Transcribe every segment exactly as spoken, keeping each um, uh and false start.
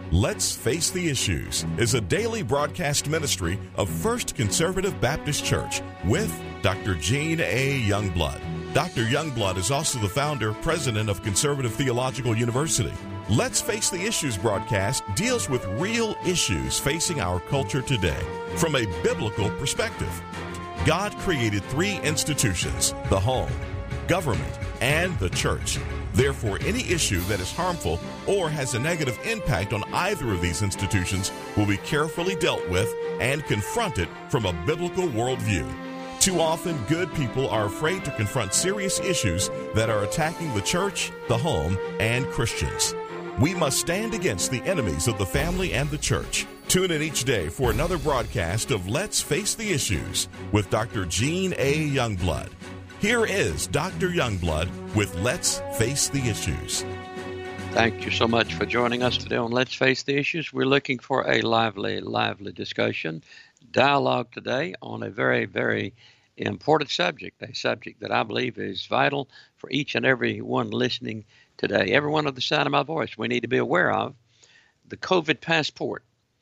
Let's Face the Issues is a daily broadcast ministry of First Conservative Baptist Church with Doctor Gene A. Youngblood. Doctor Youngblood is also the founder, president of Conservative Theological University. Let's Face the Issues broadcast deals with real issues facing our culture today from a biblical perspective. God created three institutions: the home, government, and the church. Therefore, any issue that is harmful or has a negative impact on either of these institutions will be carefully dealt with and confronted from a biblical worldview. Too often, good people are afraid to confront serious issues that are attacking the church, the home, and Christians. We must stand against the enemies of the family and the church. Tune in each day for another broadcast of Let's Face the Issues with Doctor Gene A. Youngblood. Here is Doctor Youngblood with Let's Face the Issues. Thank you so much for joining us today on Let's Face the Issues. We're looking for a lively, lively discussion, dialogue today on a very, very important subject, a subject that I believe is vital for each and every one listening today. Everyone of the sound of my voice, we need to be aware of the COVID passport.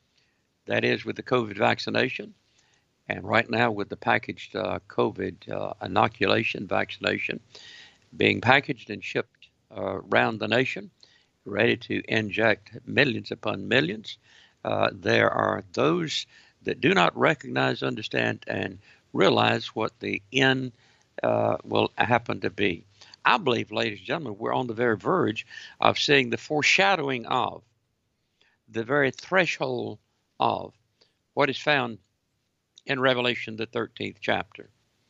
That is with the COVID vaccination. And right now with the packaged uh, COVID uh, inoculation vaccination being packaged and shipped uh, around the nation, ready to inject millions upon millions, uh, there are those that do not recognize, understand, and realize what the end uh, will happen to be. I believe, ladies and gentlemen, we're on the very verge of seeing the foreshadowing of, the very threshold of what is found in Revelation, the thirteenth chapter.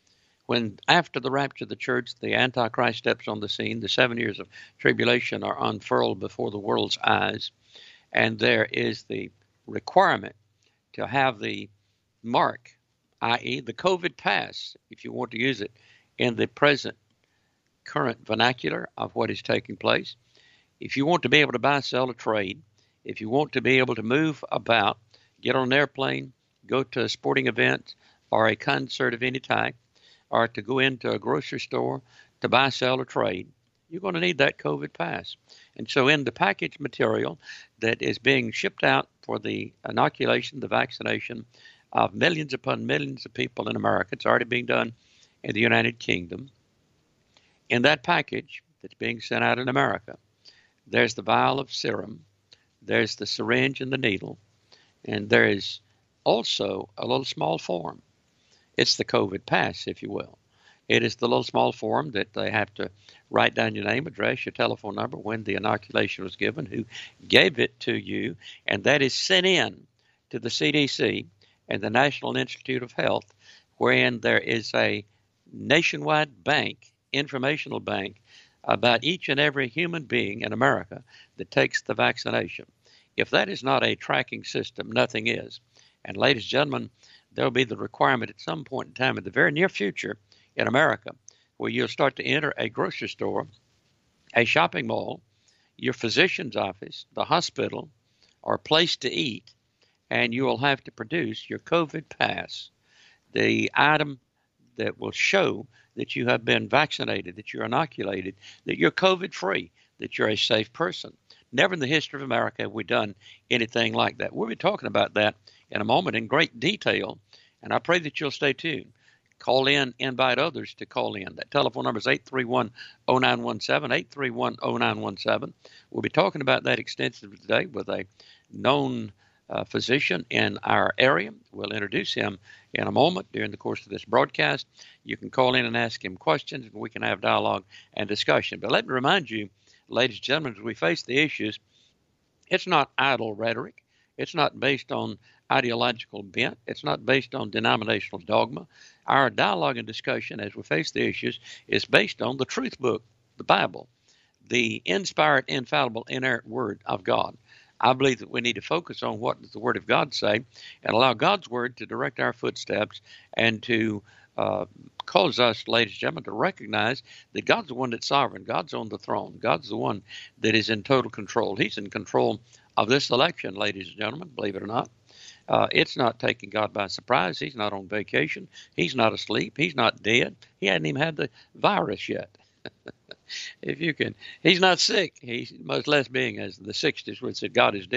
When after the rapture of the church, the Antichrist steps on the scene, the seven years of tribulation are unfurled before the world's eyes, and there is the requirement to have the mark, that is the COVID pass, if you want to use it in the present current vernacular of what is taking place. If you want to be able to buy, sell, or trade, if you want to be able to move about, get on an airplane, go to a sporting event or a concert of any type, or to go into a grocery store to buy, sell, or trade, you're going to need that COVID pass. And so in the packaged material that is being shipped out for the inoculation, the vaccination of millions upon millions of people in America, it's already being done in the United Kingdom. In that package that's being sent out in America, there's the vial of serum, there's the syringe and the needle, and there is also a little small form. It's the COVID pass, if you will. It is the little small form that they have to write down your name, address, your telephone number, when the inoculation was given, who gave it to you, and that is sent in to the C D C and the National Institute of Health, wherein there is a nationwide bank, informational bank, about each and every human being in America that takes the vaccination. If that is not a tracking system, nothing is. And ladies and gentlemen, there will be the requirement at some point in time in the very near future in America where you'll start to enter a grocery store, a shopping mall, your physician's office, the hospital, or a place to eat, and you will have to produce your COVID pass, the item that will show that you have been vaccinated, that you're inoculated, that you're COVID-free, that you're a safe person. Never in the history of America have we done anything like that. We'll be talking about that in a moment in great detail, and I pray that you'll stay tuned. Call in, invite others to call in. That telephone number is eight three one, oh nine one seven, eight three one, oh nine one seven. We'll be talking about that extensively today with a known uh, physician in our area. We'll introduce him in a moment during the course of this broadcast. You can call in and ask him questions, and we can have dialogue and discussion. But let me remind you, ladies and gentlemen, as we face the issues, it's not idle rhetoric. It's not based on ideological bent. It's not based on denominational dogma. Our dialogue and discussion as we face the issues is based on the truth book, the Bible, the inspired, infallible, inerrant Word of God. I believe that we need to focus on what does the Word of God say and allow God's Word to direct our footsteps and to uh, cause us, ladies and gentlemen, to recognize that God's the one that's sovereign. God's on the throne. God's the one that is in total control. He's in control of this election, ladies and gentlemen, believe it or not. Uh, it's not taking God by surprise. He's not on vacation. He's not asleep. He's not dead. He hadn't even had the virus yet. If you can, he's not sick. He's much less being as the sixties where it said God is dead.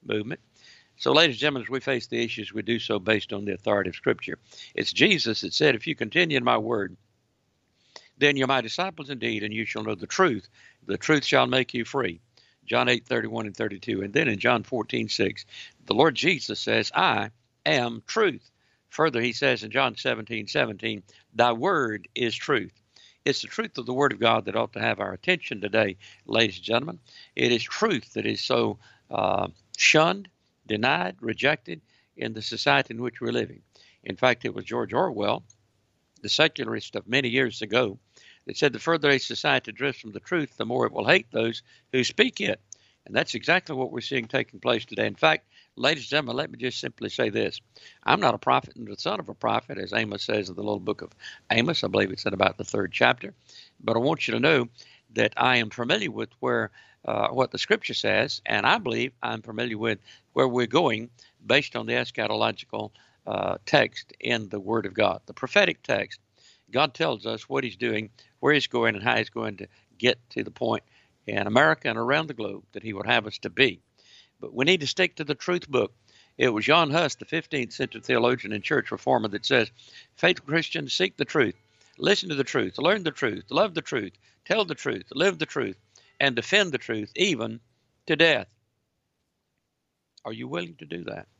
movement. So, ladies and gentlemen, as we face the issues, we do so based on the authority of Scripture. It's Jesus that said, if you continue in my word, then you're my disciples indeed, and you shall know the truth. The truth shall make you free. John eight, thirty-one and thirty-two. And then in John fourteen, six, the Lord Jesus says, I am truth. Further, he says in John seventeen, seventeen, thy word is truth. It's the truth of the Word of God that ought to have our attention today, ladies and gentlemen. It is truth that is so uh, shunned, denied, rejected in the society in which we're living. In fact, it was George Orwell, the secularist of many years ago, that said the further a society drifts from the truth, the more it will hate those who speak it. And that's exactly what we're seeing taking place today. In fact, ladies and gentlemen, let me just simply say this. I'm not a prophet and the son of a prophet, as Amos says in the little book of Amos. I believe it's in about the third chapter. But I want you to know that I am familiar with where uh, what the Scripture says, and I believe I'm familiar with where we're going based on the eschatological uh, text in the Word of God, the prophetic text. God tells us what he's doing, where he's going, and how he's going to get to the point in America and around the globe that he would have us to be. But we need to stick to the truth book. It was John Huss, the fifteenth century theologian and church reformer, that says, faithful Christians, seek the truth, listen to the truth, learn the truth, love the truth, tell the truth, live the truth, and defend the truth, even to death. Are you willing to do that?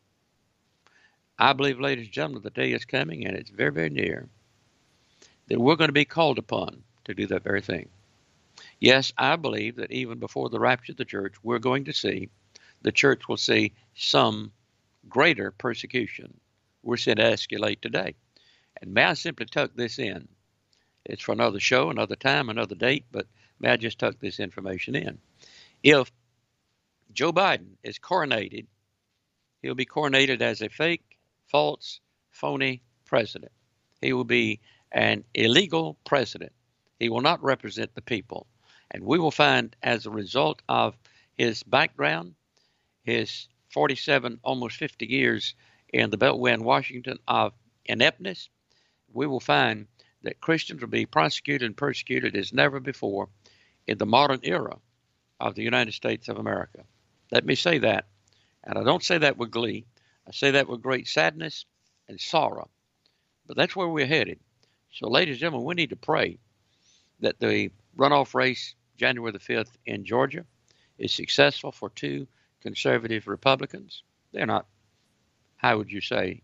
I believe, ladies and gentlemen, the day is coming, and it's very, very near, that we're going to be called upon to do that very thing. Yes, I believe that even before the rapture of the church, we're going to see, the church will see some greater persecution. We're seeing it escalate today. And may I simply tuck this in? It's for another show, another time, another date, but may I just tuck this information in? If Joe Biden is coronated, he'll be coronated as a fake, false, phony president. He will be an illegal president. He will not represent the people. And we will find, as a result of his background, his forty-seven, almost fifty years in the Beltway in Washington of ineptness, we will find that Christians will be prosecuted and persecuted as never before in the modern era of the United States of America. Let me say that, and I don't say that with glee. I say that with great sadness and sorrow. But that's where we're headed. So, ladies and gentlemen, we need to pray that the runoff race January the fifth in Georgia is successful for two conservative Republicans. They're not, how would you say,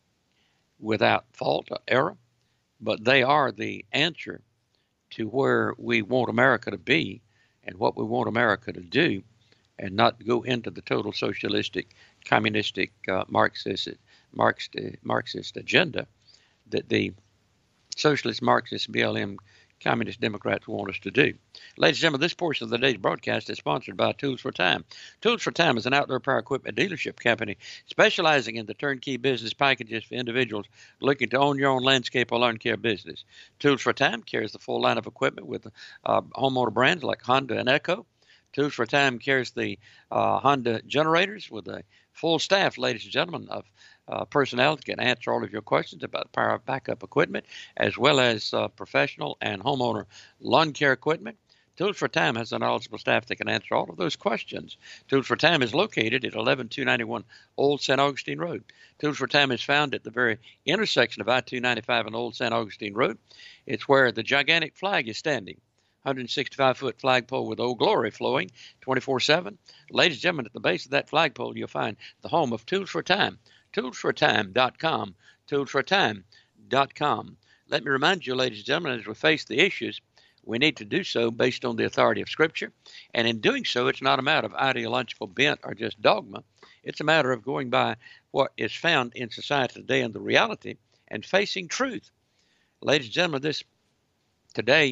without fault or error, but they are the answer to where we want America to be and what we want America to do, and not go into the total socialistic, communistic, uh, Marxist, Marxist, Marxist agenda that the socialist, Marxist, B L M, Communist Democrats want us to do. Ladies and gentlemen, this portion of the day's broadcast is sponsored by Tools for Time. Tools for Time is an outdoor power equipment dealership company specializing in the turnkey business packages for individuals looking to own your own landscape or lawn care business. Tools for Time carries the full line of equipment with uh, homeowner brands like Honda and Echo. Tools for Time carries the uh, Honda generators with a full staff, ladies and gentlemen, of Uh, personnel that can answer all of your questions about power backup equipment, as well as uh, professional and homeowner lawn care equipment. Tools for Time has a knowledgeable staff that can answer all of those questions. Tools for Time is located at eleven two ninety-one Old Saint Augustine Road. Tools for Time is found at the very intersection of I two ninety-five and Old Saint Augustine Road. It's where the gigantic flag is standing. one hundred sixty-five foot flagpole with Old Glory flowing twenty-four seven. Ladies and gentlemen, at the base of that flagpole, you'll find the home of Tools for Time. tools for time dot com, tools for time dot com. Let me remind you, ladies and gentlemen, as we face the issues, we need to do so based on the authority of Scripture. And in doing so, it's not a matter of ideological bent or just dogma. It's a matter of going by what is found in society today and the reality and facing truth. Ladies and gentlemen, this today,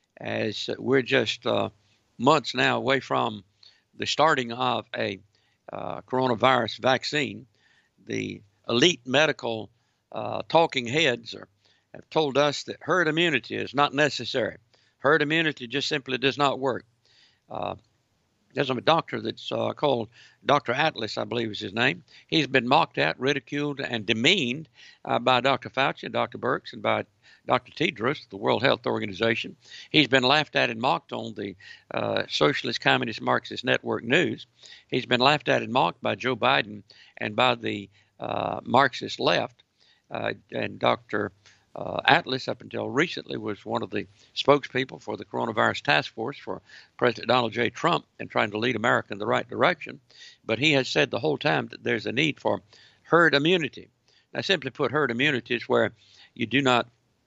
as we're just uh, months now away from the starting of a uh, coronavirus vaccine, the elite medical uh, talking heads are, have told us that herd immunity is not necessary. Herd immunity just simply does not work. Uh, There's a doctor that's uh, called Doctor Atlas, I believe is his name. He's been mocked at, ridiculed, and demeaned uh, by Doctor Fauci and Doctor Birx and by Doctor Tedros, the World Health Organization. He's been laughed at and mocked on the uh, Socialist, Communist, Marxist Network News. He's been laughed at and mocked by Joe Biden and by the uh, Marxist left. Uh, and Doctor Uh, Atlas, up until recently, was one of the spokespeople for the coronavirus task force for President Donald J. Trump and trying to lead America in the right direction. But he has said the whole time that there's a need for herd immunity. Now, simply put, herd immunity is where you do not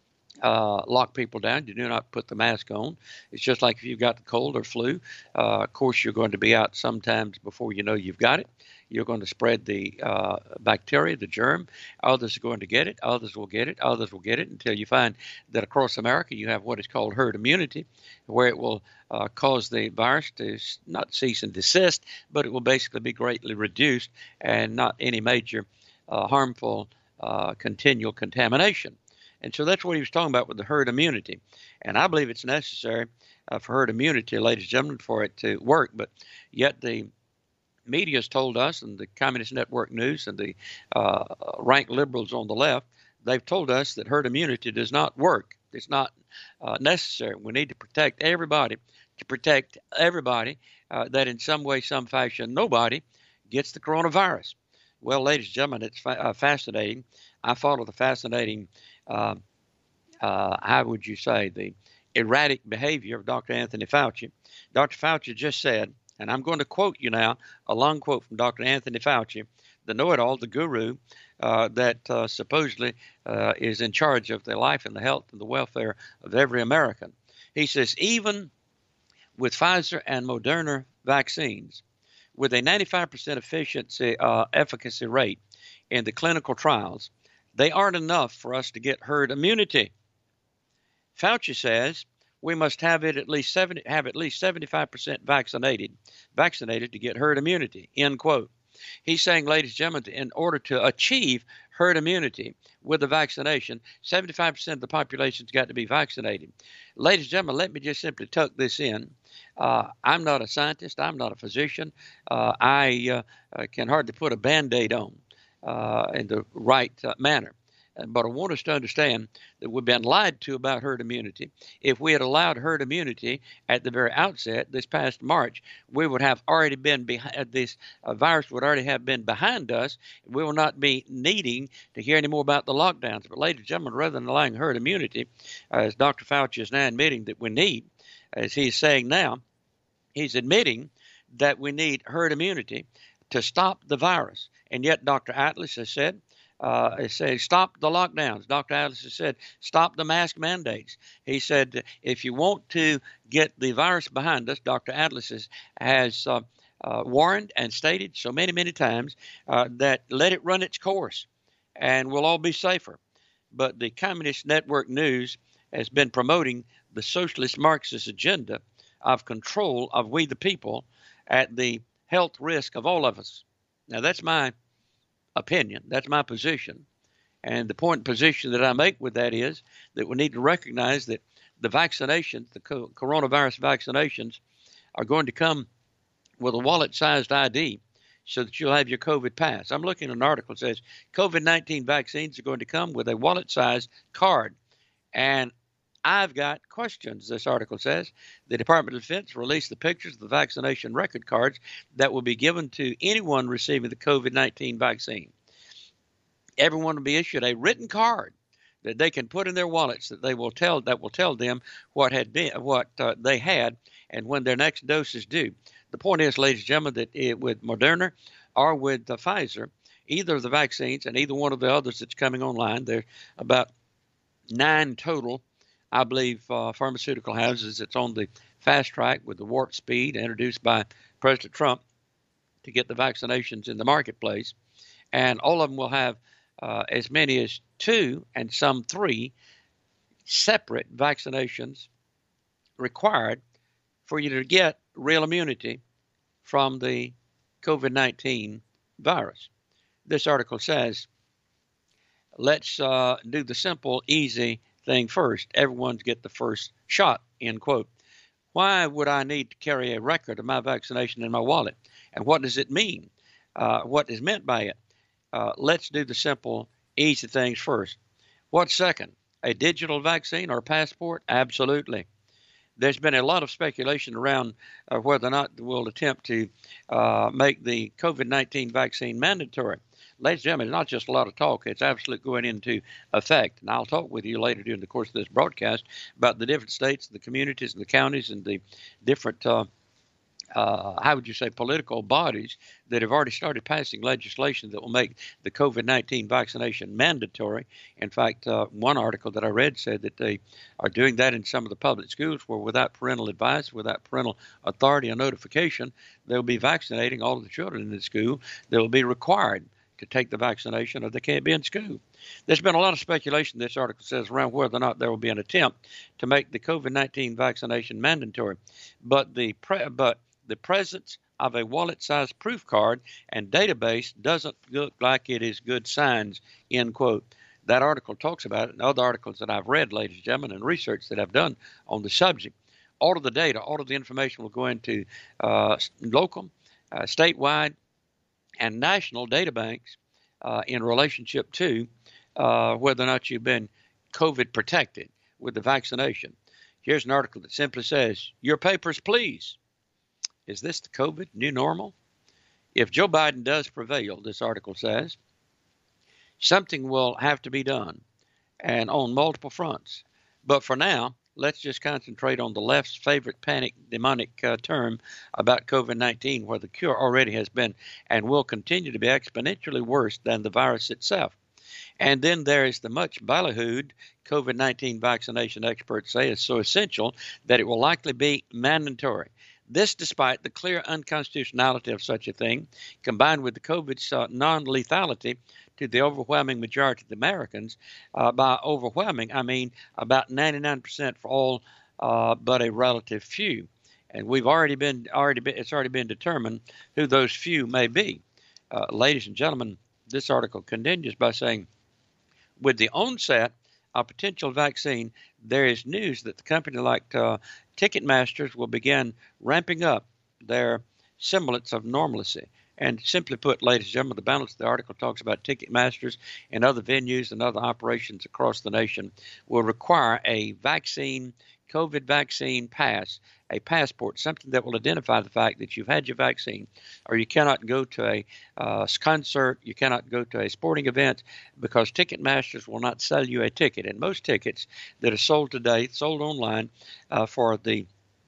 uh, lock people down. You do not put the mask on. It's just like if you've got the cold or flu. Uh, of course, you're going to be out sometimes before you know you've got it. You're going to spread the uh, bacteria, the germ. Others are going to get it. Others will get it. Others will get it until you find that across America you have what is called herd immunity, where it will uh, cause the virus to not cease and desist, but it will basically be greatly reduced and not any major uh, harmful uh, continual contamination. And so that's what he was talking about with the herd immunity. And I believe it's necessary uh, for herd immunity, ladies and gentlemen, for it to work. But yet the media has told us, and the Communist Network News and the uh, rank liberals on the left, they've told us that herd immunity does not work. It's not uh, necessary. We need to protect everybody, to protect everybody uh, that in some way, some fashion, nobody gets the coronavirus. Well, ladies and gentlemen, it's fa- uh, fascinating. I follow the fascinating, uh, uh, how would you say, the erratic behavior of Doctor Anthony Fauci. Doctor Fauci just said, and I'm going to quote you now, a long quote from Doctor Anthony Fauci, the know-it-all, the guru uh, that uh, supposedly uh, is in charge of the life and the health and the welfare of every American. He says, even with Pfizer and Moderna vaccines, with a ninety-five percent efficiency, uh, efficacy rate in the clinical trials, they aren't enough for us to get herd immunity. Fauci says we must have it at least seventy, have at least seventy-five percent vaccinated, vaccinated to get herd immunity. End quote. He's saying, ladies and gentlemen, in order to achieve herd immunity with the vaccination, seventy-five percent of the population's got to be vaccinated. Ladies and gentlemen, let me just simply tuck this in. Uh, I'm not a scientist. I'm not a physician. Uh, I uh, can hardly put a Band-Aid on uh, in the right uh, manner. But I want us to understand that we've been lied to about herd immunity. If we had allowed herd immunity at the very outset this past March, we would have already been behind, this uh, virus would already have been behind us. We will not be needing to hear any more about the lockdowns. But ladies and gentlemen, rather than allowing herd immunity, uh, as Doctor Fauci is now admitting that we need, as he's saying now, he's admitting that we need herd immunity to stop the virus. And yet Doctor Atlas has said, Uh, it says stop the lockdowns. Doctor Atlas has said stop the mask mandates. He said if you want to get the virus behind us, Doctor Atlas has, has uh, uh, warned and stated so many, many times uh, that let it run its course and we'll all be safer. But the Communist Network News has been promoting the socialist Marxist agenda of control of we the people at the health risk of all of us. Now, that's my opinion. That's my position. And the point position that I make with that is that we need to recognize that the vaccinations, the co- coronavirus vaccinations, are going to come with a wallet-sized I D so that you'll have your COVID pass. I'm looking at an article that says COVID nineteen vaccines are going to come with a wallet-sized card. And I've got questions, this article says. The Department of Defense released the pictures of the vaccination record cards that will be given to anyone receiving the COVID nineteen vaccine. Everyone will be issued a written card that they can put in their wallets that they will tell that will tell them what had been what uh, they had and when their next dose is due. The point is, ladies and gentlemen, that it, with Moderna or with uh, Pfizer, either of the vaccines and either one of the others that's coming online, there's about nine total, I believe, uh, pharmaceutical houses that's on the fast track with the warp speed introduced by President Trump to get the vaccinations in the marketplace. And all of them will have uh, as many as two and some three separate vaccinations required for you to get real immunity from the COVID nineteen virus. This article says, let's uh, do the simple, easy thing first. Everyone's get the first shot, end quote. Why would I need to carry a record of my vaccination in my wallet? And what does it mean? Uh, what is meant by it? Uh, let's do the simple, easy things first. What's second? A digital vaccine or a passport? Absolutely. There's been a lot of speculation around uh, whether or not we'll attempt to uh, make the COVID nineteen vaccine mandatory. Ladies and gentlemen, it's not just a lot of talk. It's absolutely going into effect. And I'll talk with you later during the course of this broadcast about the different states, the communities, and the counties, and the different, uh, uh, how would you say, political bodies that have already started passing legislation that will make the COVID nineteen vaccination mandatory. In fact, uh, one article that I read said that they are doing that in some of the public schools where without parental advice, without parental authority or notification, they'll be vaccinating all of the children in the school. They will be required to take the vaccination or they can't be in school. There's been a lot of speculation, this article says, around whether or not there will be an attempt to make the COVID nineteen vaccination mandatory. But the pre- but the presence of a wallet-sized proof card and database doesn't look like it is good signs, end quote. That article talks about it, and other articles that I've read, ladies and gentlemen, and research that I've done on the subject. All of the data, all of the information will go into uh, local, uh, statewide, and national data banks uh, in relationship to uh, whether or not you've been COVID protected with the vaccination. Here's an article that simply says, your papers, please. Is this the COVID new normal? If Joe Biden does prevail, this article says, something will have to be done, and on multiple fronts. But for now, let's just concentrate on the left's favorite panic demonic uh, term about COVID nineteen, where the cure already has been and will continue to be exponentially worse than the virus itself. And then there is the much ballyhooed COVID nineteen vaccination experts say is so essential that it will likely be mandatory. This despite the clear unconstitutionality of such a thing, combined with the COVID's uh, non-lethality to the overwhelming majority of the Americans. Uh, by overwhelming, I mean about ninety-nine percent for all uh, but a relative few. And we've already been, already been, it's already been determined who those few may be. Uh, ladies and gentlemen, this article continues by saying, with the onset of potential vaccine, there is news that the company like uh, Ticketmasters will begin ramping up their semblance of normalcy. And simply put, ladies and gentlemen, the balance of the article talks about Ticketmasters and other venues and other operations across the nation will require a vaccine, COVID vaccine pass, a passport, something that will identify the fact that you've had your vaccine, or you cannot go to a uh, concert, you cannot go to a sporting event, because Ticketmasters will not sell you a ticket. And most tickets that are sold today, sold online uh, for the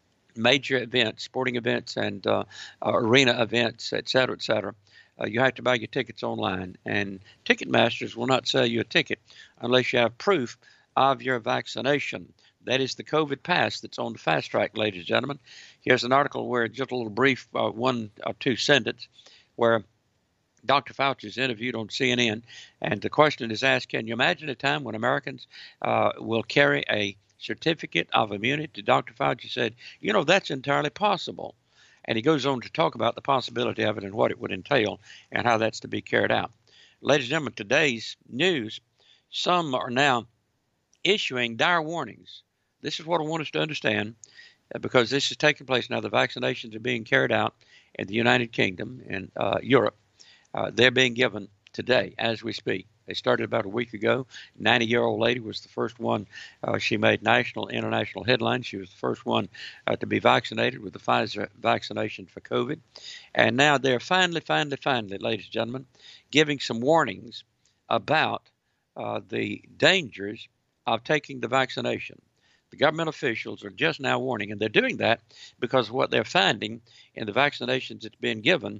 major events, sporting events and uh, uh, arena events, et cetera, et cetera, uh, you have to buy your tickets online. And Ticketmasters will not sell you a ticket unless you have proof of your vaccination. That is the COVID pass that's on the fast track, ladies and gentlemen. Here's an article where just a little brief uh, one or two sentence where Doctor Fauci is interviewed on C N N, and the question is asked, can you imagine a time when Americans uh, will carry a certificate of immunity? Doctor Fauci said, you know, that's entirely possible. And he goes on to talk about the possibility of it and what it would entail and how that's to be carried out. Ladies and gentlemen, today's news, some are now issuing dire warnings. This is what I want us to understand, uh, because this is taking place now. The vaccinations are being carried out in the United Kingdom and uh, Europe. Uh, they're being given today as we speak. They started about a week ago. ninety-year-old lady was the first one. Uh, she made national, international headlines. She was the first one uh, to be vaccinated with the Pfizer vaccination for COVID. And now they're finally, finally, finally, ladies and gentlemen, giving some warnings about uh, the dangers of taking the vaccination. The government officials are just now warning, and they're doing that because of what they're finding in the vaccinations that's been given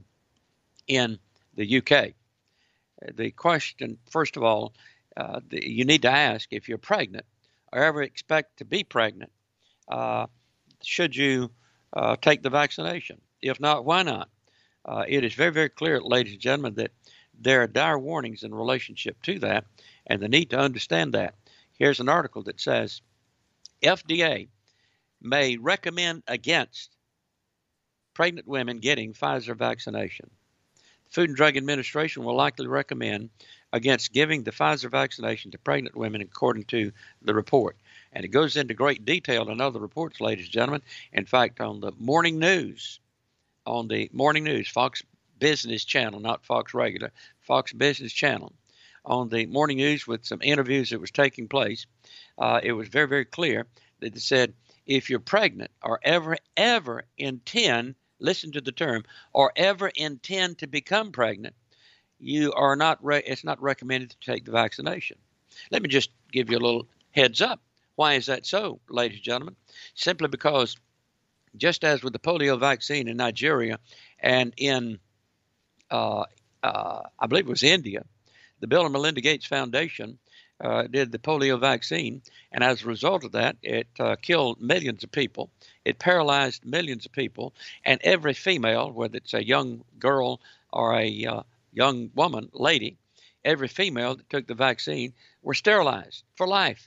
in the U K. The question, first of all, uh, the, you need to ask if you're pregnant or ever expect to be pregnant, uh, should you uh, take the vaccination? If not, why not? Uh, it is very, very clear, ladies and gentlemen, that there are dire warnings in relationship to that, and the need to understand that. Here's an article that says, F D A may recommend against pregnant women getting Pfizer vaccination. The Food and Drug Administration will likely recommend against giving the Pfizer vaccination to pregnant women, according to the report. And it goes into great detail in other reports, ladies and gentlemen. In fact, on the morning news, on the morning news, Fox Business Channel, not Fox Regular, Fox Business Channel, on the morning news with some interviews that was taking place, uh, it was very, very clear that it said, if you're pregnant or ever, ever intend, listen to the term, or ever intend to become pregnant, you are not, re- it's not recommended to take the vaccination. Let me just give you a little heads up. Why is that so, ladies and gentlemen? Simply because just as with the polio vaccine in Nigeria and in, uh, uh, I believe it was India, the Bill and Melinda Gates Foundation uh, did the polio vaccine, and as a result of that, it uh, killed millions of people. It paralyzed millions of people, and every female, whether it's a young girl or a uh, young woman, lady, every female that took the vaccine were sterilized for life.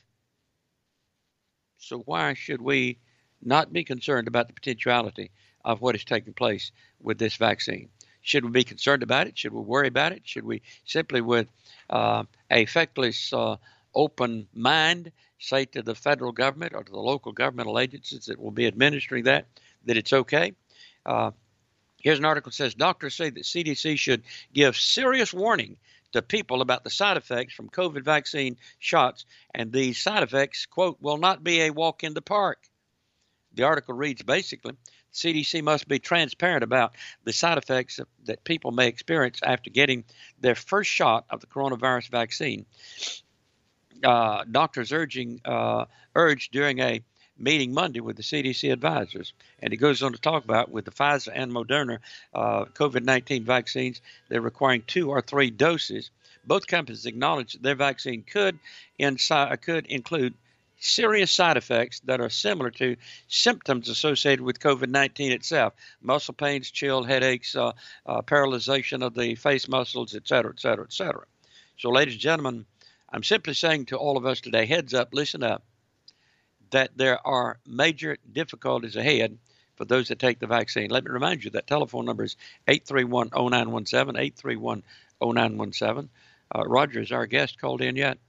So why should we not be concerned about the potentiality of what is taking place with this vaccine? Should we be concerned about it? Should we worry about it? Should we simply, with uh, a feckless, uh, open mind, say to the federal government or to the local governmental agencies that will be administering that, that it's okay? Uh, here's an article that says, doctors say that C D C should give serious warning to people about the side effects from COVID vaccine shots, and these side effects, quote, will not be a walk in the park. The article reads basically, C D C must be transparent about the side effects that people may experience after getting their first shot of the coronavirus vaccine. Uh, doctors urging uh, urged during a meeting Monday with the C D C advisors. And he goes on to talk about with the Pfizer and Moderna uh, COVID nineteen vaccines, they're requiring two or three doses. Both companies acknowledge that their vaccine could, inside, could include serious side effects that are similar to symptoms associated with COVID nineteen itself: muscle pains, chill, headaches, uh, uh, paralyzation of the face muscles, et cetera, et cetera, et cetera. So, ladies and gentlemen, I'm simply saying to all of us today, heads up, listen up, that there are major difficulties ahead for those that take the vaccine. Let me remind you that telephone number is eight three one, oh nine one seven, eight three one, oh nine one seven. Uh, Roger, is our guest called in yet?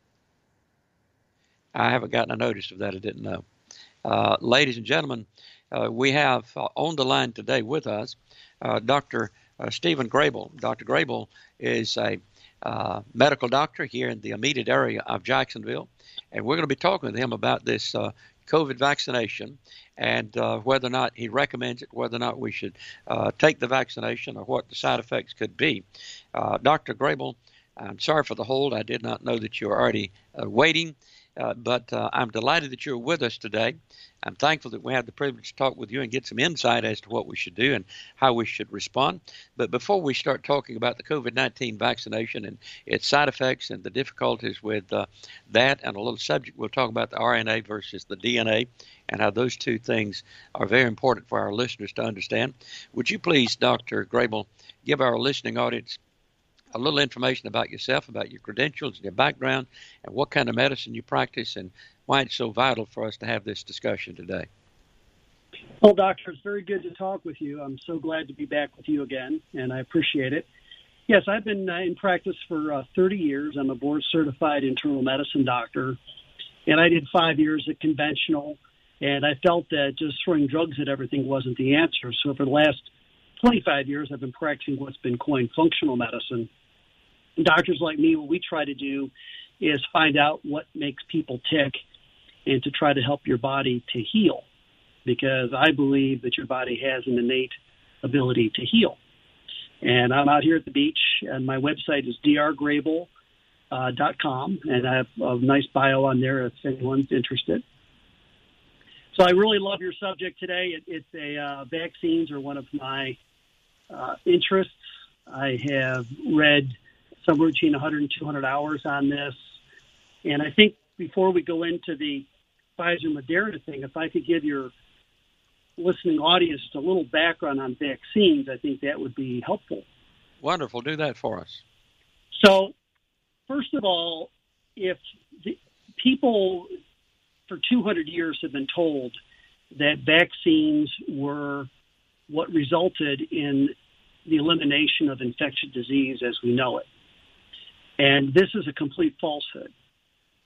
I haven't gotten a notice of that. I didn't know. Uh, ladies and gentlemen, uh, we have uh, on the line today with us uh, Doctor Uh, Stephen Grable. Doctor Grable is a uh, medical doctor here in the immediate area of Jacksonville, and we're going to be talking with him about this uh, COVID vaccination and uh, whether or not he recommends it, whether or not we should uh, take the vaccination, or what the side effects could be. Uh, Doctor Grable, I'm sorry for the hold. I did not know that you were already uh, waiting. Uh, but uh, I'm delighted that you're with us today. I'm thankful that we had the privilege to talk with you and get some insight as to what we should do and how we should respond. But before we start talking about the COVID nineteen vaccination and its side effects and the difficulties with uh, that and a little subject, we'll talk about the R N A versus the D N A and how those two things are very important for our listeners to understand. Would you please, Doctor Grable, give our listening audience a little information about yourself, about your credentials and your background, and what kind of medicine you practice, and why it's so vital for us to have this discussion today. Well, Doctor, it's very good to talk with you. I'm so glad to be back with you again, and I appreciate it. Yes, I've been uh, in practice for uh, thirty years. I'm a board-certified internal medicine doctor, and I did five years at conventional, and I felt that just throwing drugs at everything wasn't the answer. So for the last twenty-five years, I've been practicing what's been coined functional medicine. And doctors like me, what we try to do is find out what makes people tick and to try to help your body to heal, because I believe that your body has an innate ability to heal. And I'm out here at the beach, and my website is d r grable dot com, and I have a nice bio on there if anyone's interested. So I really love your subject today. It, it's a uh, vaccines are one of my uh, interests. I have read somewhere between one hundred and two hundred hours on this. And I think before we go into the Pfizer Moderna thing, if I could give your listening audience a little background on vaccines, I think that would be helpful. Wonderful. Do that for us. So, first of all, if the people for two hundred years have been told that vaccines were what resulted in the elimination of infectious disease as we know it. And this is a complete falsehood.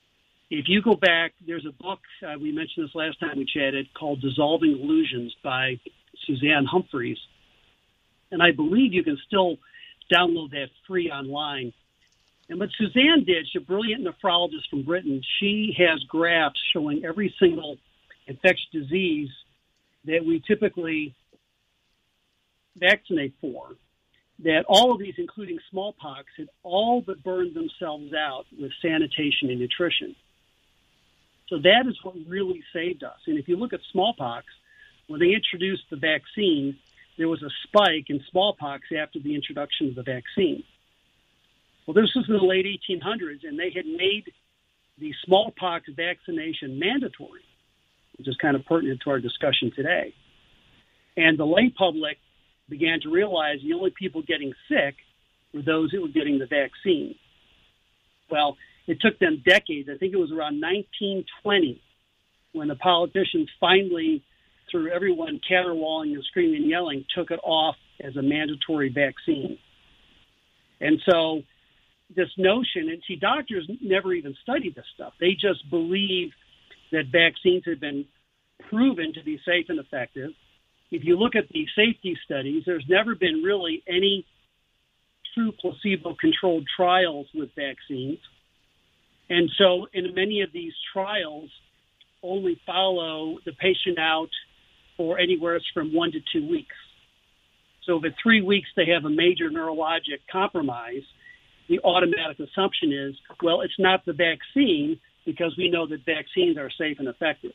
If you go back, there's a book, uh, we mentioned this last time we chatted, called Dissolving Illusions by Suzanne Humphreys. And I believe you can still download that free online. And what Suzanne did, she's a brilliant nephrologist from Britain. She has graphs showing every single infectious disease that we typically vaccinate for, that all of these, including smallpox, had all but burned themselves out with sanitation and nutrition. So that is what really saved us. And if you look at smallpox, when they introduced the vaccine, there was a spike in smallpox after the introduction of the vaccine. Well, this was in the late eighteen hundreds, and they had made the smallpox vaccination mandatory, which is kind of pertinent to our discussion today. And the lay public began to realize the only people getting sick were those who were getting the vaccine. Well, it took them decades. I think it was around nineteen twenty when the politicians finally, through everyone caterwauling and screaming and yelling, took it off as a mandatory vaccine. And so this notion, and see, doctors never even studied this stuff. They just believe that vaccines have been proven to be safe and effective. If you look at the safety studies, there's never been really any true placebo-controlled trials with vaccines. And so in many of these trials, only follow the patient out for anywhere from one to two weeks. So if at three weeks they have a major neurologic compromise, the automatic assumption is, well, it's not the vaccine because we know that vaccines are safe and effective.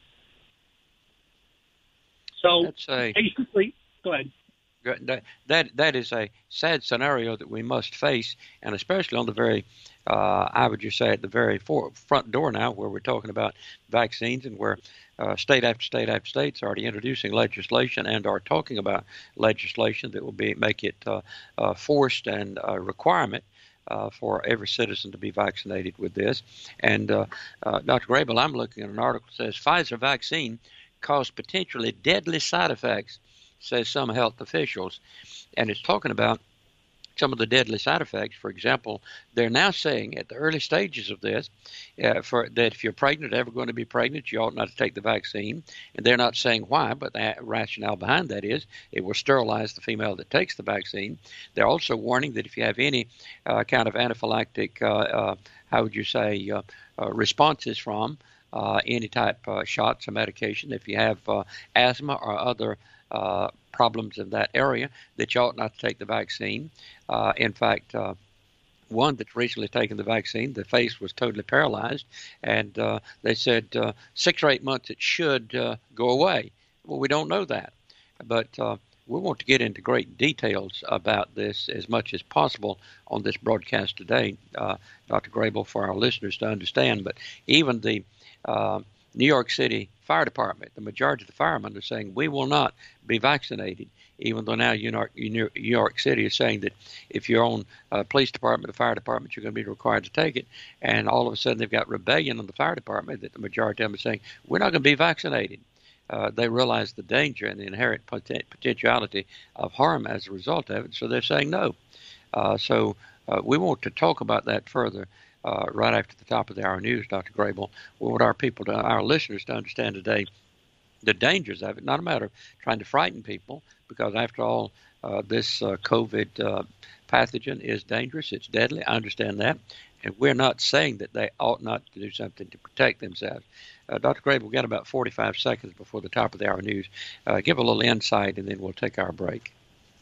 So That's a, basically, go ahead. That, that, that is a sad scenario that we must face, and especially on the very, uh, I would just say at the very for, front door now, where we're talking about vaccines and where uh, state after state after state is already introducing legislation and are talking about legislation that will be make it uh, uh, forced and a requirement Uh, for every citizen to be vaccinated with this. And uh, uh, Doctor Grable, I'm looking at an article that says Pfizer vaccine caused potentially deadly side effects, says some health officials. And it's talking about some of the deadly side effects. For example, they're now saying at the early stages of this uh, for that if you're pregnant, ever going to be pregnant, you ought not to take the vaccine. And they're not saying why, but the rationale behind that is it will sterilize the female that takes the vaccine. They're also warning that if you have any uh, kind of anaphylactic, uh, uh, how would you say, uh, uh, responses from uh, any type of uh, shots or medication, if you have uh, asthma or other uh, problems in that area, that you ought not to take the vaccine. Uh, in fact, uh, one that's recently taken the vaccine, the face was totally paralyzed, and uh, they said uh, six or eight months it should uh, go away. Well, we don't know that, but uh, we want to get into great details about this as much as possible on this broadcast today, uh, Doctor Grable, for our listeners to understand. But even the uh, New York City Fire Department, the majority of the firemen are saying we will not be vaccinated, even though now New York, New York City is saying that if you're on a police department or fire department, you're going to be required to take it. And all of a sudden they've got rebellion on the fire department that the majority of them are saying we're not going to be vaccinated. Uh, they realize the danger and the inherent poten- potentiality of harm as a result of it, so they're saying no. Uh, so uh, we want to talk about that further uh, right after the top of the hour news, Doctor Grable. We want our people, to, our listeners, to understand today the dangers of it, not a matter of trying to frighten people, because after all, uh, this uh, COVID uh, pathogen is dangerous, it's deadly, I understand that, and we're not saying that they ought not to do something to protect themselves. Uh, Doctor Grable, we've got about forty-five seconds before the top of the hour news. Uh, give a little insight, and then we'll take our break.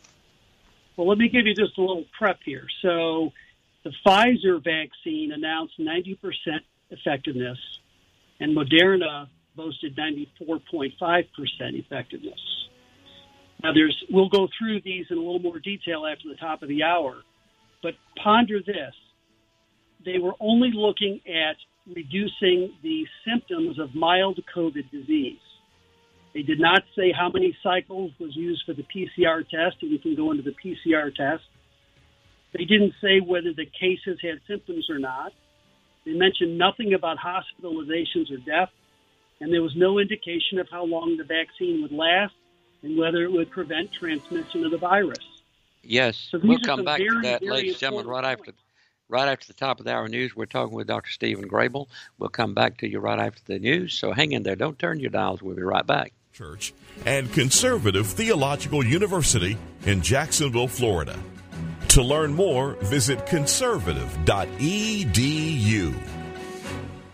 Well, let me give you just a little prep here. So the Pfizer vaccine announced ninety percent effectiveness, and Moderna boasted ninety-four point five percent effectiveness. Now, there's we'll go through these in a little more detail after the top of the hour, but ponder this. They were only looking at reducing the symptoms of mild COVID disease. They did not say how many cycles was used for the P C R test, and you can go into the P C R test. They didn't say whether the cases had symptoms or not. They mentioned nothing about hospitalizations or death, and there was no indication of how long the vaccine would last and whether it would prevent transmission of the virus. Yes, so we'll come back very, to that, ladies and gentlemen, right after. right after the top of the hour news. We're talking with Doctor Stephen Grable. We'll come back to you right after the news, so hang in there. Don't turn your dials. We'll be right back. Church and Conservative Theological University in Jacksonville, Florida. To learn more, visit conservative dot e d u.